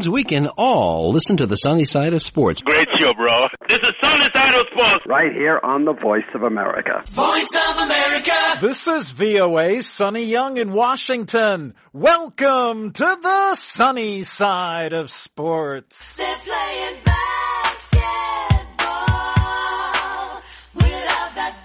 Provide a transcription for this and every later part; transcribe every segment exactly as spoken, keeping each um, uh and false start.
means we can all listen to the sunny side of sports. Great show, bro. This is Sunny Side of Sports. Right here on the Voice of America. Voice of America. This is V O A's Sonny Young in Washington. Welcome to the sunny side of sports. They're playing basketball. We love that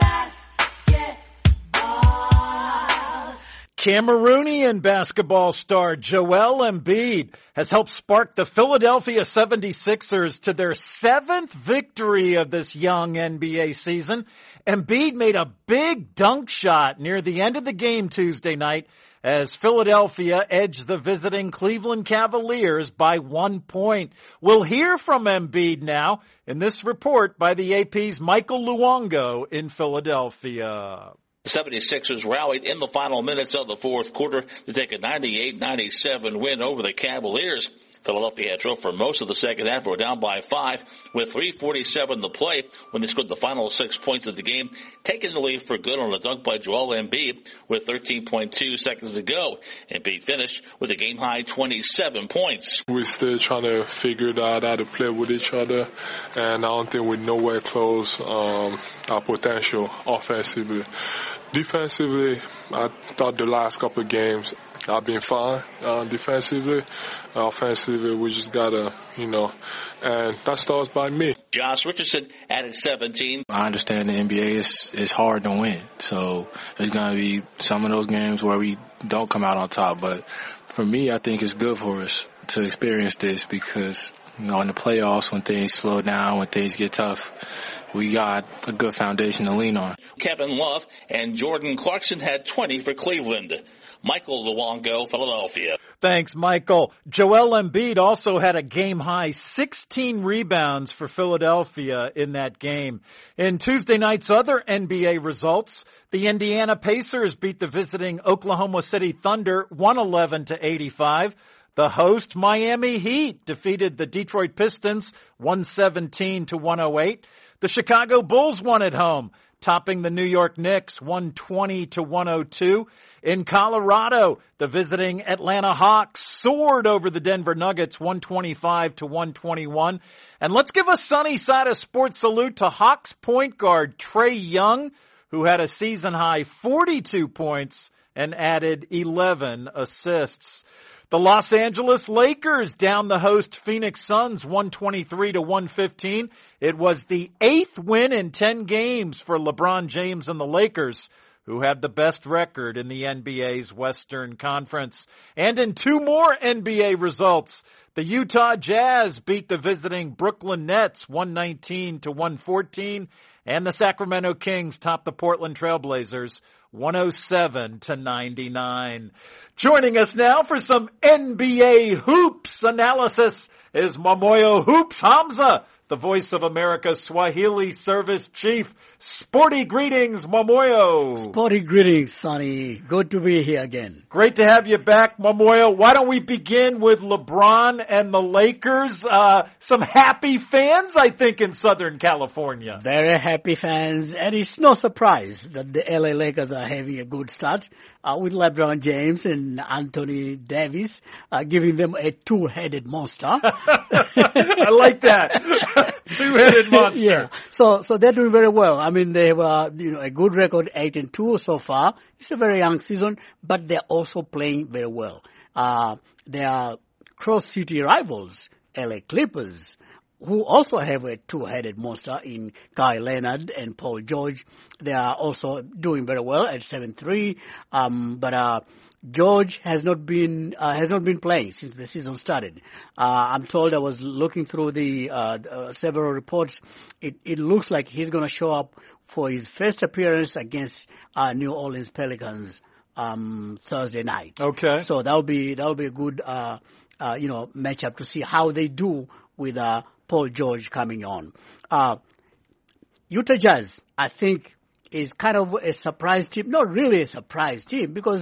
basketball. Cameroonian basketball star Joel Embiid has helped spark the Philadelphia seventy-sixers to their seventh victory of this young N B A season. Embiid made a big dunk shot near the end of the game Tuesday night as Philadelphia edged the visiting Cleveland Cavaliers by one point. We'll hear from Embiid now in this report by the A P's Michael Luongo in Philadelphia. The seventy-sixers rallied in the final minutes of the fourth quarter to take a ninety-eight ninety-seven win over the Cavaliers. Philadelphia had trailed for most of the second half, were down by five with three forty-seven to play when they scored the final six points of the game, taking the lead for good on a dunk by Joel Embiid with thirteen point two seconds to go. Embiid finished with a game-high twenty-seven points. We're still trying to figure out how to play with each other, and I don't think we're nowhere close um, our potential offensively. Defensively, I thought the last couple of games I've been fine uh, defensively. Offensively, we just gotta, you know, and that starts by me. Josh Richardson added seventeen. I understand the N B A is is hard to win, so there's gonna be some of those games where we don't come out on top. But for me, I think it's good for us to experience this because, you know, in the playoffs, when things slow down, when things get tough, we got a good foundation to lean on. Kevin Love and Jordan Clarkson had twenty for Cleveland. Michael Luongo, Philadelphia. Thanks, Michael. Joel Embiid also had a game-high sixteen rebounds for Philadelphia in that game. In Tuesday night's other N B A results, the Indiana Pacers beat the visiting Oklahoma City Thunder one eleven to eighty-five. The host Miami Heat defeated the Detroit Pistons one seventeen to one oh eight. The Chicago Bulls won at home, topping the New York Knicks one twenty to one oh two. In Colorado, the visiting Atlanta Hawks soared over the Denver Nuggets one twenty-five to one twenty-one. And let's give a sunny side of sports salute to Hawks point guard Trae Young, who had a season-high forty-two points and added eleven assists. The Los Angeles Lakers down the host Phoenix Suns one twenty-three to one fifteen. It was the eighth win in ten games for LeBron James and the Lakers, who have the best record in the N B A's Western Conference. And in two more N B A results, the Utah Jazz beat the visiting Brooklyn Nets one nineteen to one fourteen, and the Sacramento Kings topped the Portland Trailblazers one oh seven to ninety-nine. Joining us now for some N B A hoops analysis is Momoyo Hoops Hamza, the Voice of America's Swahili Service Chief. Sporty greetings, Momoyo. Sporty greetings, Sonny. Good to be here again. Great to have you back, Momoyo. Why don't we begin with LeBron and the Lakers? Uh, some happy fans, I think, in Southern California. Very happy fans, and it's no surprise that the L A Lakers are having a good start uh, with LeBron James and Anthony Davis uh, giving them a two-headed monster. I like that. Two-headed monster. Yeah. So, so they're doing very well. I mean, they have uh, you know, a good record, eight and two so far. It's a very young season, but they're also playing very well. Uh, they are cross-city rivals, L A Clippers, who also have a two-headed monster in Kawhi Leonard and Paul George. They are also doing very well at seven three. Um, but uh, George has not been uh, has not been playing since the season started. Uh, I'm told, I was looking through the uh, uh, several reports. It, it looks like he's going to show up for his first appearance against uh, New Orleans Pelicans um, Thursday night. Okay. So that'll be that'll be a good uh, uh, you know matchup to see how they do with uh, Paul George coming on. Uh, Utah Jazz, I think, is kind of a surprise team. Not really a surprise team because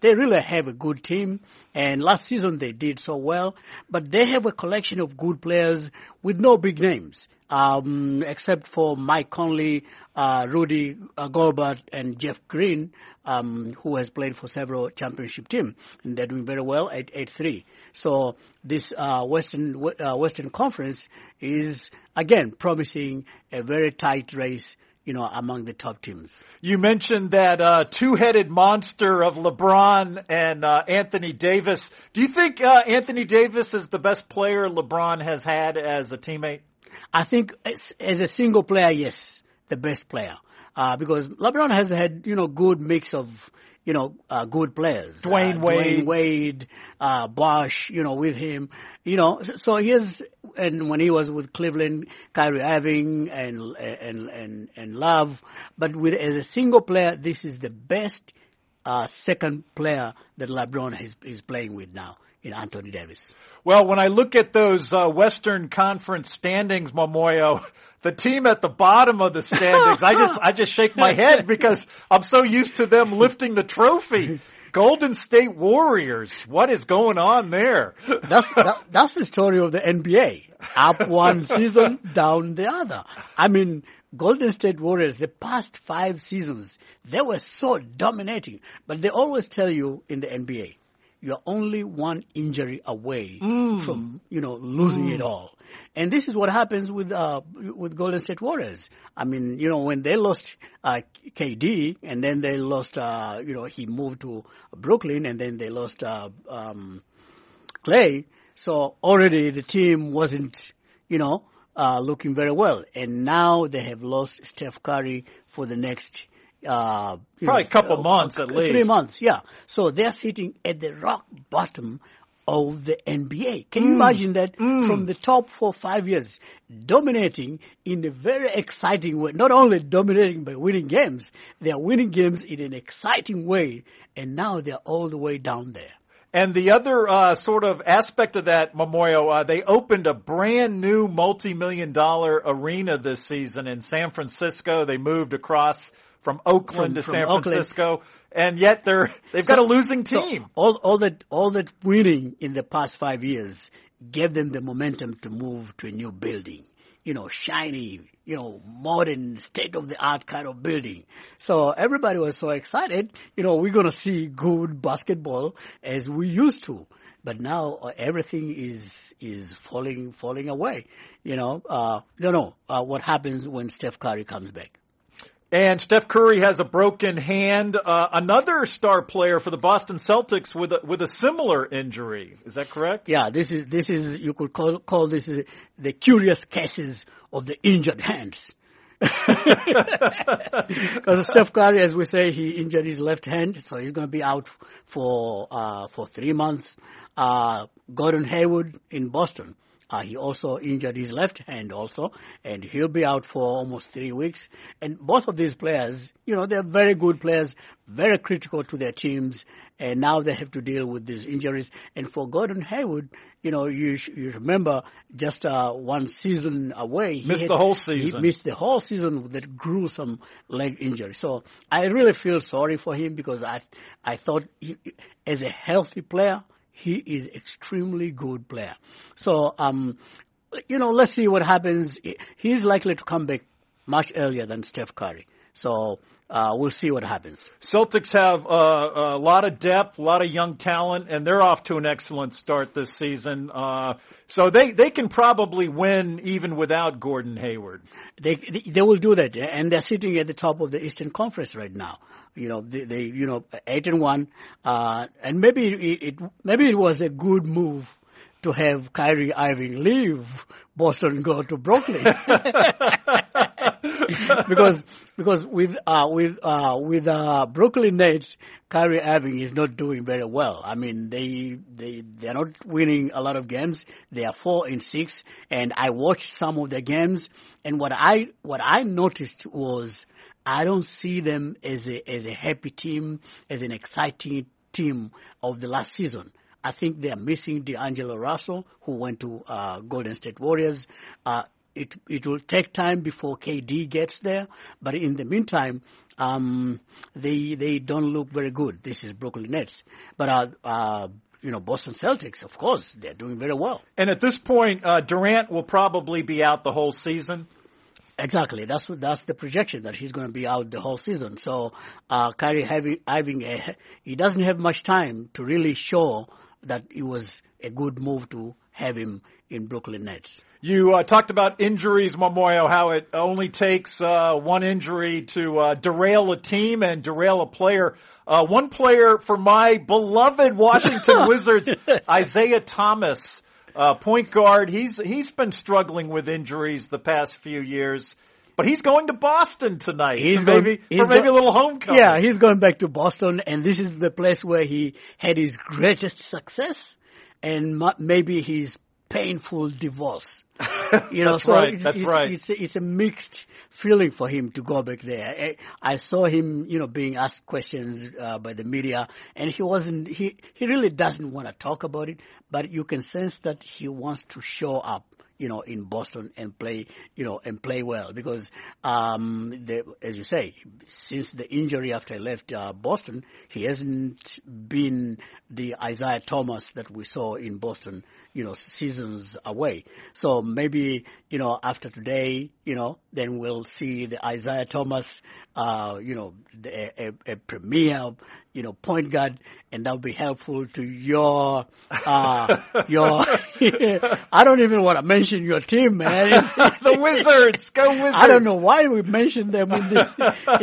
they really have a good team. And last season they did so well. But they have a collection of good players with no big names, um, except for Mike Conley, uh, Rudy uh, Gobert, and Jeff Green, um, who has played for several championship teams. And they're doing very well at eight three. So this uh, Western uh, Western Conference is, again, promising a very tight race, you know, among the top teams. You mentioned that uh, two-headed monster of LeBron and uh, Anthony Davis. Do you think uh, Anthony Davis is the best player LeBron has had as a teammate? I think as, as a single player, yes, the best player. Uh, because LeBron has had, you know, good mix of, you know, uh, good players. Dwayne uh, Wade. Dwayne Wade, uh, Bosh, you know, with him. You know, so, so he has, and when he was with Cleveland, Kyrie Irving and, and, and, and Love. But with, as a single player, this is the best, uh, second player that LeBron is, is playing with now in Anthony Davis. Well, when I look at those, uh, Western Conference standings, Momoyo, the team at the bottom of the standings, I just, I just shake my head because I'm so used to them lifting the trophy. Golden State Warriors. What is going on there? That's, that, that's the story of the N B A. Up one season, down the other. I mean, Golden State Warriors, the past five seasons, they were so dominating. But they always tell you in the N B A, you're only one injury away mm. from, you know, losing mm. it all. And this is what happens with uh, with Golden State Warriors. I mean, you know, when they lost uh, K D, and then they lost, uh, you know, he moved to Brooklyn, and then they lost uh, um, Clay. So already the team wasn't, you know, uh, looking very well. And now they have lost Steph Curry for the next uh, probably know, a couple uh, months at least. Three months, yeah. So they're sitting at the rock bottom of the N B A. Can you mm. imagine that mm. from the top for five years, dominating in a very exciting way, not only dominating by winning games, they are winning games in an exciting way, and now they're all the way down there. And the other uh, sort of aspect of that, Momoyo, uh, they opened a brand new multi-million dollar arena this season in San Francisco. They moved across from Oakland from, to from San Oakland. Francisco, and yet they're they've so, got a losing team. So all all that all that winning in the past five years gave them the momentum to move to a new building, you know, shiny, you know, modern, state of the art kind of building. So everybody was so excited. You know, we're gonna see good basketball as we used to. But now uh, everything is is falling falling away. You know, uh, don't know uh, what happens when Steph Curry comes back. And Steph Curry has a broken hand. Uh, another star player for the Boston Celtics with a, with a similar injury. Is that correct? Yeah, this is this is you could call call this the curious cases of the injured hands. Because Steph Curry, as we say, he injured his left hand, so he's going to be out for uh, for three months. Uh, Gordon Hayward in Boston. Uh, he also injured his left hand also, and he'll be out for almost three weeks. And both of these players, you know, they're very good players, very critical to their teams, and now they have to deal with these injuries. And for Gordon Hayward, you know, you, you remember just uh, one season away. Missed he had, the whole season. He missed the whole season with that gruesome leg injury. So I really feel sorry for him because I, I thought he, as a healthy player, he is extremely good player. So, um, you know, let's see what happens. He's likely to come back much earlier than Steph Curry. So, uh, we'll see what happens. Celtics have uh, a lot of depth, a lot of young talent, and they're off to an excellent start this season. Uh, so they, they can probably win even without Gordon Hayward. They, they, they will do that. And they're sitting at the top of the Eastern Conference right now. You know, they, they, you know, eight and one, uh, and maybe it, it, maybe it was a good move to have Kyrie Irving leave Boston and go to Brooklyn. because, because with, uh, with, uh, with, uh, Brooklyn Nets, Kyrie Irving is not doing very well. I mean, they, they, they're not winning a lot of games. They are four and six, and I watched some of the games, and what I, what I noticed was, I don't see them as a as a happy team, as an exciting team of the last season. I think they are missing D'Angelo Russell, who went to uh, Golden State Warriors. Uh, it it will take time before K D gets there. But in the meantime, um, they they don't look very good. This is Brooklyn Nets, but uh, uh, you know, Boston Celtics, of course, they're doing very well. And at this point, uh, Durant will probably be out the whole season. Exactly. That's that's the projection, that he's going to be out the whole season. So uh, Kyrie having, having a, he doesn't have much time to really show that it was a good move to have him in Brooklyn Nets. You uh, talked about injuries, Momoyo, how it only takes uh, one injury to uh, derail a team and derail a player. Uh, one player for my beloved Washington Wizards, Isaiah Thomas, uh, point guard. He's he's been struggling with injuries the past few years, but he's going to Boston tonight. He's so going, maybe he's for maybe go- a little homecoming. Yeah, he's going back to Boston, and this is the place where he had his greatest success, and ma- maybe his painful divorce. You know, That's so right. It's, That's it's, right. It's, it's a mixed feeling for him to go back there. I, I saw him, you know, being asked questions uh, by the media, and he wasn't. He he really doesn't want to talk about it, but you can sense that he wants to show up, you know, in Boston and play, you know, and play well, because, um, the, as you say, since the injury after he left uh, Boston, he hasn't been the Isaiah Thomas that we saw in Boston, you know, seasons away. So maybe, you know, after today, you know, then we'll see the Isaiah Thomas, uh, you know, the, a, a premier, you know, point guard, and that'll be helpful to your, uh, your, I don't even want to mention your team, man. The Wizards, go Wizards. I don't know why we mentioned them in this.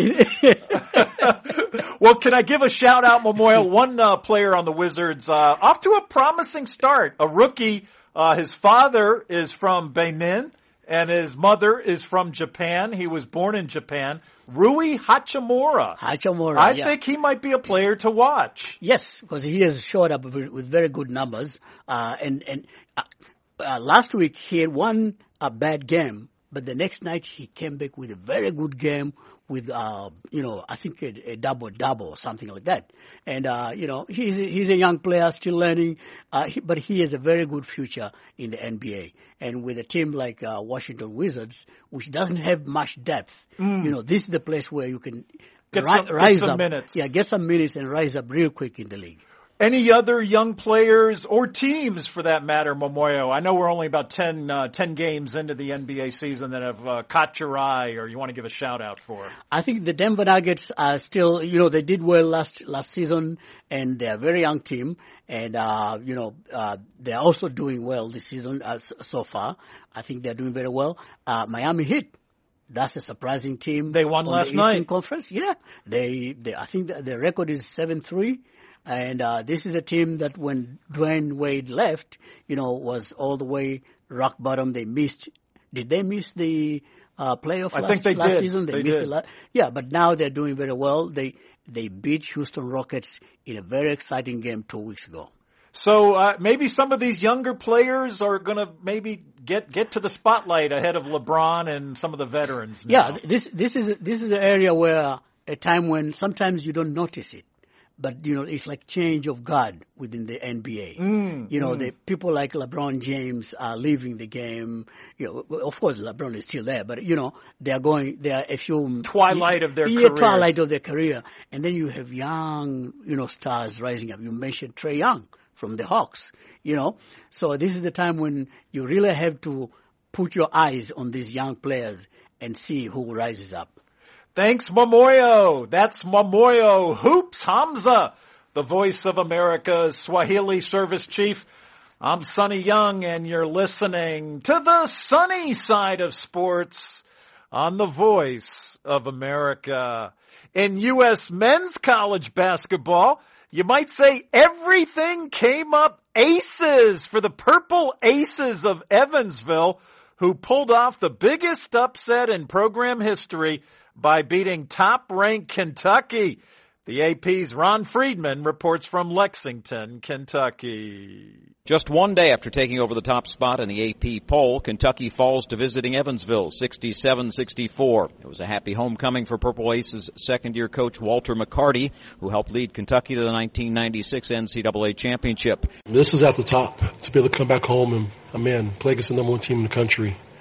Well, can I give a shout out, Momoyo? One uh, player on the Wizards, uh, off to a promising start. A rookie. Uh, his father is from Benin, and his mother is from Japan. He was born in Japan. Rui Hachimura. Hachimura, I yeah. think he might be a player to watch. Yes, because he has showed up with, with very good numbers. Uh, and and uh, uh, last week he had won a bad game, but the next night he came back with a very good game with, uh, you know, I think a, a double-double or something like that. And, uh, you know, he's a, he's a young player, still learning, uh, he, but he has a very good future in the N B A. And with a team like uh, Washington Wizards, which doesn't have much depth, mm. you know, this is the place where you can get ri- some, rise get some up. minutes. Yeah, get some minutes and rise up real quick in the league. Any other young players or teams, for that matter, Momoyo? I know we're only about ten, uh, ten games into the N B A season that have uh, caught your eye, or you want to give a shout-out for. I think the Denver Nuggets are still, you know, they did well last last season, and they're a very young team. And, uh, you know, uh, they're also doing well this season uh, so far. I think they're doing very well. Uh, Miami Heat. That's a surprising team. They won on last the Eastern night. Conference. Yeah. They, they, I think the record is seven three. And uh, this is a team that when Dwayne Wade left, you know, was all the way rock bottom. They missed. Did they miss the uh, playoff I last, think they last did. season? They missed did. it last. Yeah, but now they're doing very well. They they beat Houston Rockets in a very exciting game two weeks ago. So uh, maybe some of these younger players are going to maybe get get to the spotlight ahead of LeBron and some of the veterans now. Yeah, this this is this is an area where a time when sometimes you don't notice it. But, you know, it's like change of guard within the N B A. Mm, you know, mm. the people like LeBron James are leaving the game. You know, of course, LeBron is still there, but, you know, they are going, they are a few... Twilight of their yeah, careers. twilight of their career. And then you have young, you know, stars rising up. You mentioned Trae Young from the Hawks, you know. So this is the time when you really have to put your eyes on these young players and see who rises up. Thanks, Momoyo. That's Momoyo Hoops Hamza, the Voice of America's Swahili Service Chief. I'm Sonny Young, and you're listening to the sunny side of sports on the Voice of America. In U S men's college basketball, you might say everything came up aces for the Purple Aces of Evansville, who pulled off the biggest upset in program history by beating top-ranked Kentucky. The A P's Ron Friedman reports from Lexington, Kentucky. Just one day after taking over the top spot in the A P poll, Kentucky falls to visiting Evansville, sixty-seven sixty-four. It was a happy homecoming for Purple Aces second-year coach Walter McCarty, who helped lead Kentucky to the nineteen ninety-six N C double A championship. This is at the top. To be able to come back home and, uh, man, play against the number one team in the country.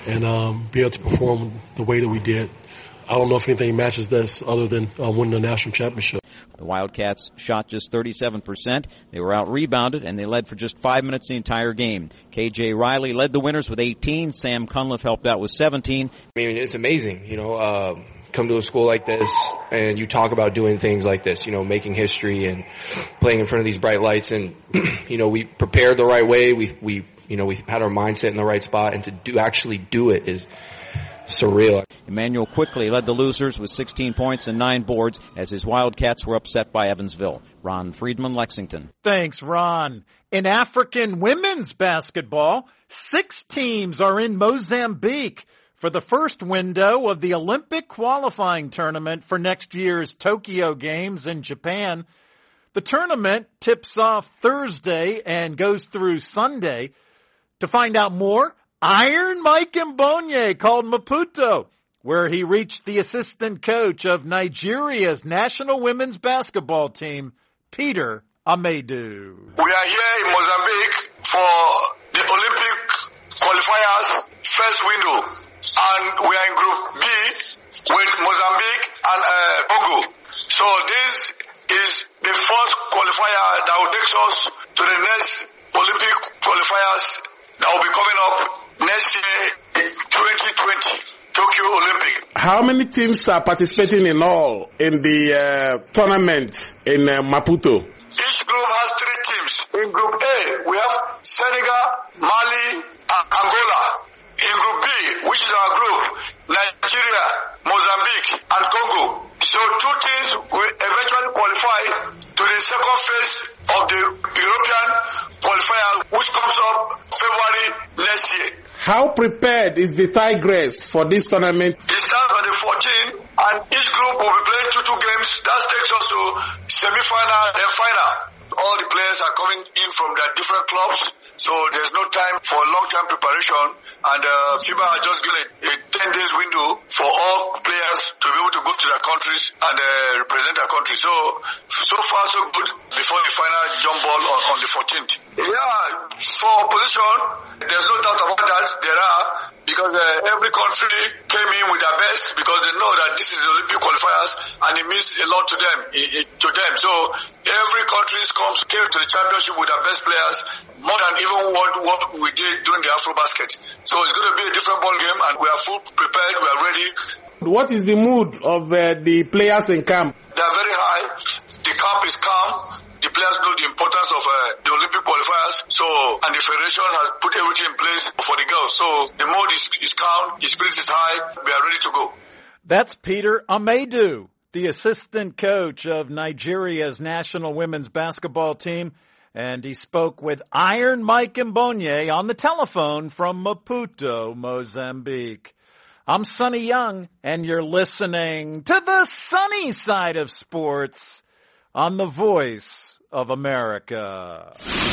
and um, be able to perform the way that we did. I don't know if anything matches this other than uh, winning the national championship. The Wildcats shot just thirty-seven percent. They were out-rebounded, and they led for just five minutes the entire game. K J Riley led the winners with eighteen. Sam Cunliffe helped out with seventeen. I mean, it's amazing, you know, uh, come to a school like this, and you talk about doing things like this, you know, making history and playing in front of these bright lights. And, you know, we prepared the right way. We, we, you know, we had our mindset in the right spot, and to do actually do it is surreal. Emmanuel quickly led the losers with sixteen points and nine boards as his Wildcats were upset by Evansville. Ron Friedman, Lexington. Thanks, Ron. In African women's basketball, six teams are in Mozambique for the first window of the Olympic qualifying tournament for next year's Tokyo Games in Japan. The tournament tips off Thursday and goes through Sunday. To find out more, Iron Mike Mbonye called Maputo, where he reached the assistant coach of Nigeria's national women's basketball team, Peter Amedu. We are here in Mozambique for the Olympic qualifiers first window, and we are in Group B with Mozambique and uh, Congo. So this is the first qualifier that will take us to the next Olympic qualifiers that will be coming up next year is twenty twenty, Tokyo Olympic. How many teams are participating in all in the uh, tournament in uh, Maputo? Each group has three teams. In Group A, we have Senegal, Mali, and Angola. In Group B, which is our group, Nigeria, Mozambique, and Congo. So two teams will eventually qualify to the second phase of the European qualifier, which comes up February next year. How prepared is the Tigress for this tournament? It starts on the fourteenth, and each group will be playing two two games. That takes us to semi-final, then final. All the players are coming in from their different clubs, so there's no time for long-term preparation. And uh, FIBA has just given a, a ten days window for all players to be able to go to their countries and uh, represent their country. So, so far so good before the final jump ball on, on the fourteenth. Yeah, for opposition, there's no doubt about that. There are, because uh, every country came in with their best because they know that this is the Olympic qualifiers and it means a lot to them. It, it, to them. So every country comes came to the championship with their best players, more than even what, what we did during the Afrobasket. So it's going to be a different ball game, and we are full prepared. We are ready. What is the mood of uh, the players in camp? They are very high. The camp is calm. The players know the importance of uh, the Olympic qualifiers. So, and the federation has put everything in place for the girls. So the mood is, is calm. The spirit is high. We are ready to go. That's Peter Amedu, the assistant coach of Nigeria's national women's basketball team. And he spoke with Iron Mike Mbonye on the telephone from Maputo, Mozambique. I'm Sonny Young, and you're listening to the sunny side of sports on the Voice of America.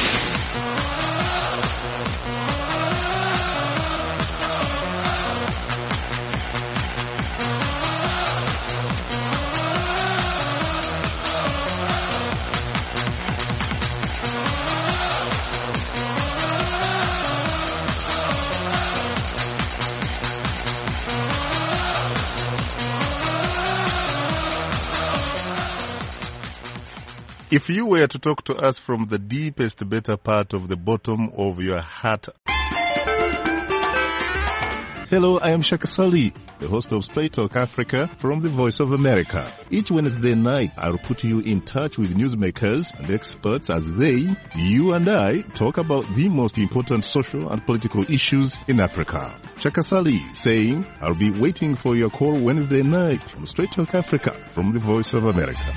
If you were to talk to us from the deepest, better part of the bottom of your heart. Hello, I am Shaka Sali, the host of Straight Talk Africa from the Voice of America. Each Wednesday night, I'll put you in touch with newsmakers and experts as they, you and I, talk about the most important social and political issues in Africa. Shaka Sali saying, I'll be waiting for your call Wednesday night on Straight Talk Africa from the Voice of America.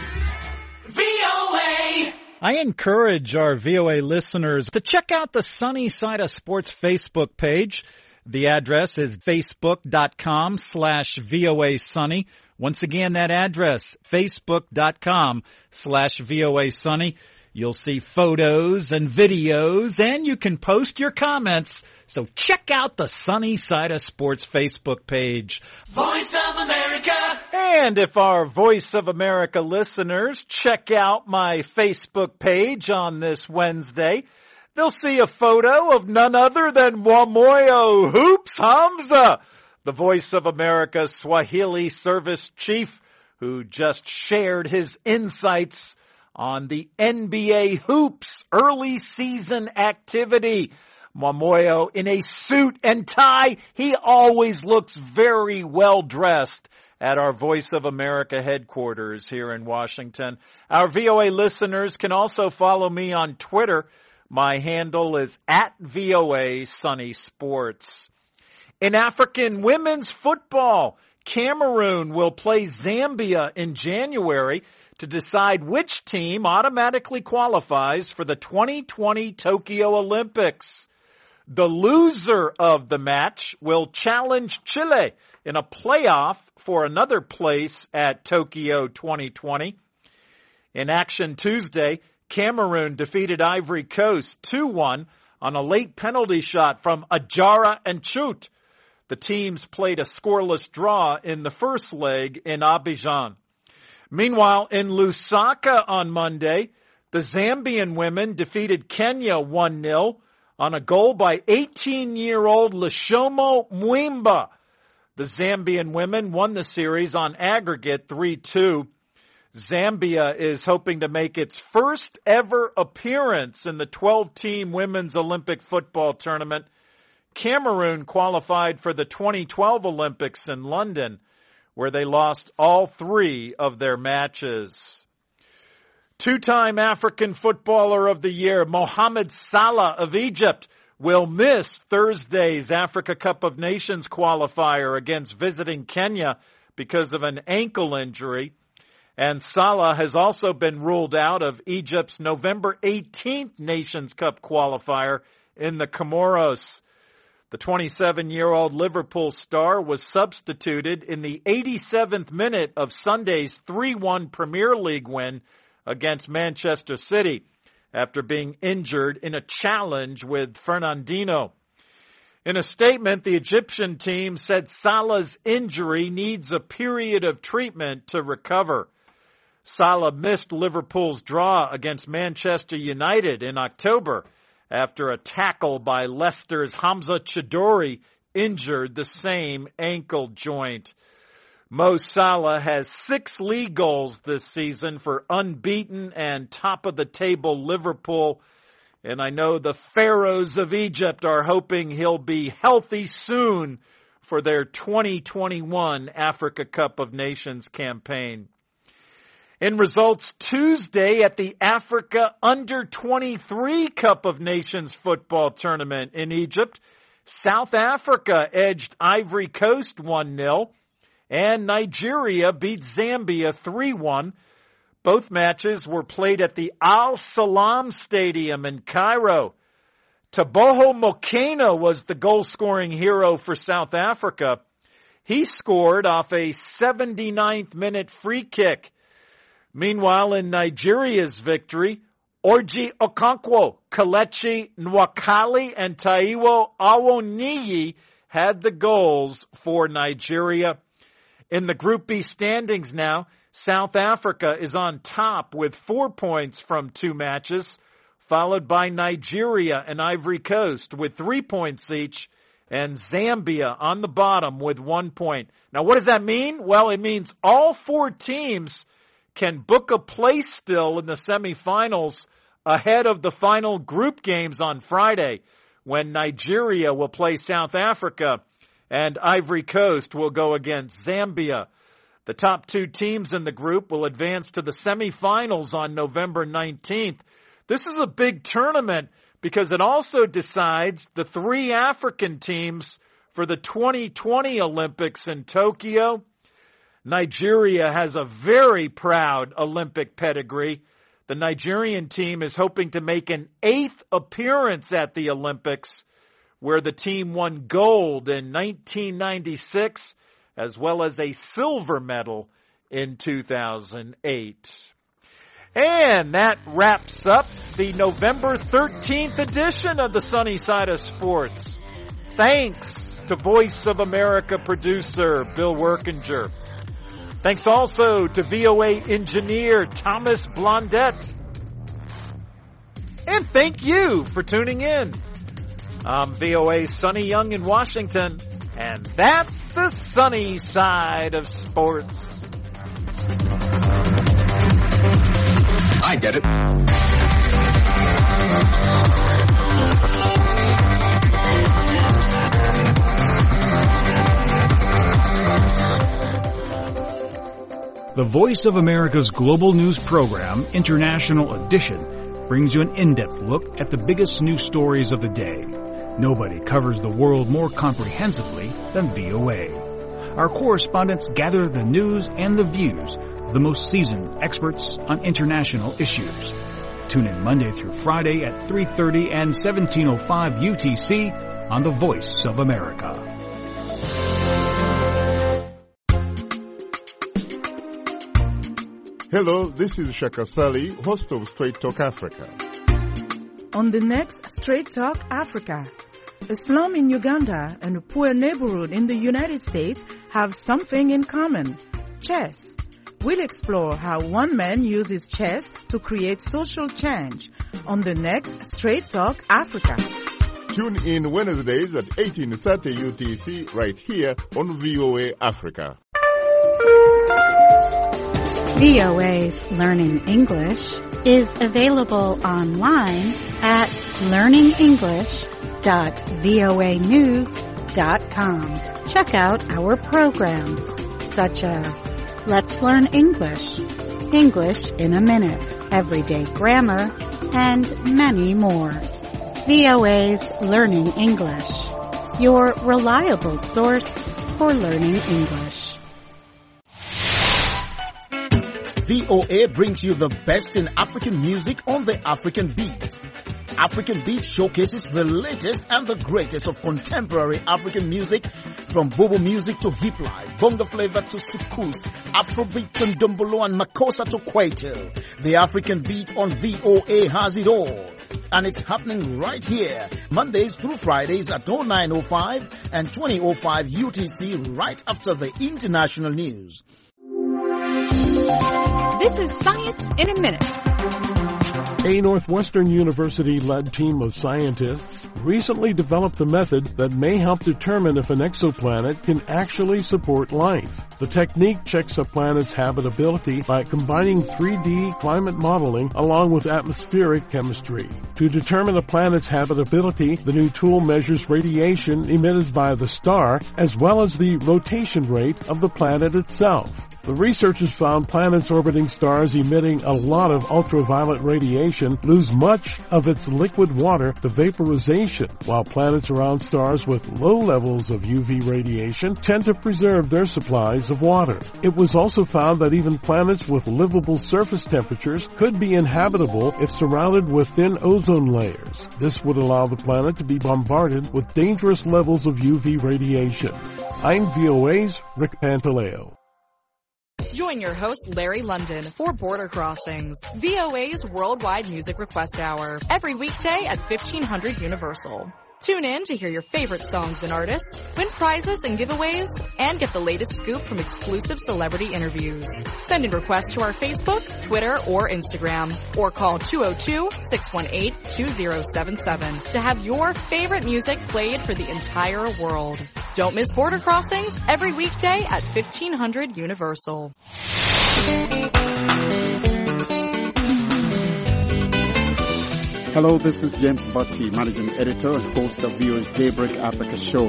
I encourage our V O A listeners to check out the Sunny Side of Sports Facebook page. The address is facebook.com slash VOA Sunny. Once again, that address, facebook.com slash VOA Sunny. You'll see photos and videos, and you can post your comments. So check out the Sunny Side of Sports Facebook page. Voice of America. And if our Voice of America listeners check out my Facebook page on this Wednesday, they'll see a photo of none other than Mwamoyo Hoops Hamza, the Voice of America Swahili service chief, who just shared his insights on the N B A hoops early season activity. Mwamoyo in a suit and tie. He always looks very well dressed at our Voice of America headquarters here in Washington. Our V O A listeners can also follow me on Twitter. My handle is at V O A Sunny Sports. In African women's football, Cameroon will play Zambia in January to decide which team automatically qualifies for the twenty twenty Tokyo Olympics. The loser of the match will challenge Chile in a playoff for another place at Tokyo twenty twenty. In action Tuesday, Cameroon defeated Ivory Coast two one on a late penalty shot from Ajara and Chut. The teams played a scoreless draw in the first leg in Abidjan. Meanwhile, in Lusaka on Monday, the Zambian women defeated Kenya one nil on a goal by eighteen-year-old Lashomo Mwimba. The Zambian women won the series on aggregate three two. Zambia is hoping to make its first ever appearance in the twelve-team women's Olympic football tournament. Cameroon qualified for the twenty twelve Olympics in London, where they lost all three of their matches. Two-time African Footballer of the Year, Mohamed Salah of Egypt, will miss Thursday's Africa Cup of Nations qualifier against visiting Kenya because of an ankle injury. And Salah has also been ruled out of Egypt's November eighteenth Nations Cup qualifier in the Comoros. The twenty-seven-year-old Liverpool star was substituted in the eighty-seventh minute of Sunday's three one Premier League win against Manchester City after being injured in a challenge with Fernandinho. In a statement, the Egyptian team said Salah's injury needs a period of treatment to recover. Salah missed Liverpool's draw against Manchester United in October after a tackle by Leicester's Hamza Chidori injured the same ankle joint. Mo Salah has six league goals this season for unbeaten and top-of-the-table Liverpool. And I know the Pharaohs of Egypt are hoping he'll be healthy soon for their twenty twenty-one Africa Cup of Nations campaign. In results Tuesday at the Africa Under twenty-three Cup of Nations football tournament in Egypt, South Africa edged Ivory Coast one nil. And Nigeria beat Zambia three one. Both matches were played at the Al Salam Stadium in Cairo. Taboho Mokena was the goal-scoring hero for South Africa. He scored off a seventy-ninth minute free kick. Meanwhile, in Nigeria's victory, Orji Okonkwo, Kelechi Nwakali, and Taiwo Awoniyi had the goals for Nigeria. In the Group B standings now, South Africa is on top with four points from two matches, followed by Nigeria and Ivory Coast with three points each, and Zambia on the bottom with one point. Now, what does that mean? Well, it means all four teams can book a place still in the semifinals ahead of the final group games on Friday, when Nigeria will play South Africa and Ivory Coast will go against Zambia. The top two teams in the group will advance to the semifinals on November nineteenth. This is a big tournament because it also decides the three African teams for the twenty twenty Olympics in Tokyo. Nigeria has a very proud Olympic pedigree. The Nigerian team is hoping to make an eighth appearance at the Olympics, where the team won gold in nineteen ninety-six, as well as a silver medal in two thousand eight. And that wraps up the November thirteenth edition of the Sunny Side of Sports. Thanks to Voice of America producer Bill Workinger. Thanks also to V O A engineer Thomas Blondett. And And thank you for tuning in. I'm V O A's Sonny Young in Washington, and that's the sunny side of sports. I get it. The Voice of America's global news program, International Edition, brings you an in-depth look at the biggest news stories of the day. Nobody covers the world more comprehensively than V O A. Our correspondents gather the news and the views of the most seasoned experts on international issues. Tune in Monday through Friday at three thirty and seventeen oh five U T C on The Voice of America. Hello, this is Shaka Sally, host of Straight Talk Africa. On the next Straight Talk Africa, a slum in Uganda and a poor neighborhood in the United States have something in common: chess. We'll explore how one man uses chess to create social change on the next Straight Talk Africa. Tune in Wednesdays at eighteen thirty U T C right here on V O A Africa. V O A's Learning English is available online at learning english dot voa news dot com. Check out our programs such as Let's Learn English, English in a Minute, Everyday Grammar, and many more. V O A's Learning English, your reliable source for learning English. V O A brings you the best in African music on the African Beat. African Beat showcases the latest and the greatest of contemporary African music, from bobo music to hip life, bongo flavor to soukous, Afrobeat to ndombolo and makossa to kwaito. The African Beat on V O A has it all. And it's happening right here, Mondays through Fridays at oh nine oh five and twenty oh five U T C, right after the international news. This is Science in a Minute. A Northwestern University-led team of scientists recently developed a method that may help determine if an exoplanet can actually support life. The technique checks a planet's habitability by combining three D climate modeling along with atmospheric chemistry. To determine a planet's habitability, the new tool measures radiation emitted by the star as well as the rotation rate of the planet itself. The researchers found planets orbiting stars emitting a lot of ultraviolet radiation lose much of its liquid water to vaporization, while planets around stars with low levels of U V radiation tend to preserve their supplies of water. It was also found that even planets with livable surface temperatures could be inhabitable if surrounded with thin ozone layers. This would allow the planet to be bombarded with dangerous levels of U V radiation. I'm V O A's Rick Pantaleo. Join your host, Larry London, for Border Crossings, V O A's Worldwide Music Request Hour, every weekday at fifteen hundred Universal. Tune in to hear your favorite songs and artists, win prizes and giveaways, and get the latest scoop from exclusive celebrity interviews. Send in requests to our Facebook, Twitter, or Instagram, or call two oh two, six one eight, two oh seven seven to have your favorite music played for the entire world. Don't miss Border Crossings every weekday at fifteen hundred Universal. Hello, this is James Butty, Managing Editor and host of V O A's Daybreak Africa show.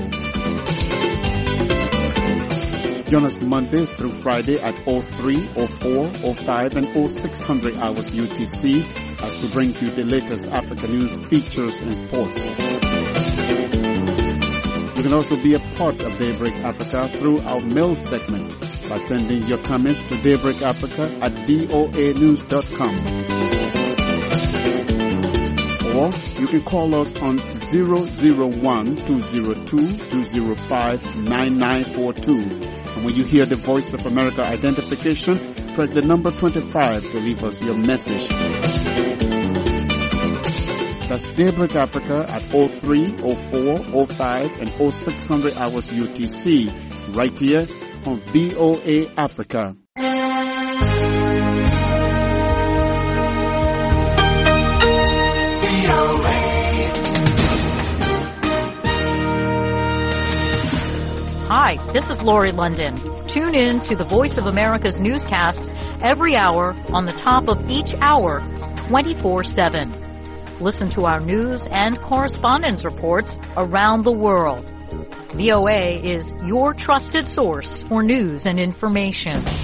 Join us Monday through Friday at oh three, oh four, oh five, and oh six hundred hours U T C as we bring you the latest Africa news, features, and sports. You can also be a part of Daybreak Africa through our mail segment by sending your comments to daybreakafrica at voa news dot com. Or you can call us on zero zero one, two zero two, two zero five, nine nine four two. And when you hear the Voice of America identification, press the number twenty-five to leave us your message. That's Daybreak Africa at oh three, oh four, oh five, and oh six hundred hours U T C, right here on V O A Africa. right. This is Lori London. Tune in to the Voice of America's newscasts every hour on the top of each hour, twenty-four seven. Listen to our news and correspondence reports around the world. V O A is your trusted source for news and information.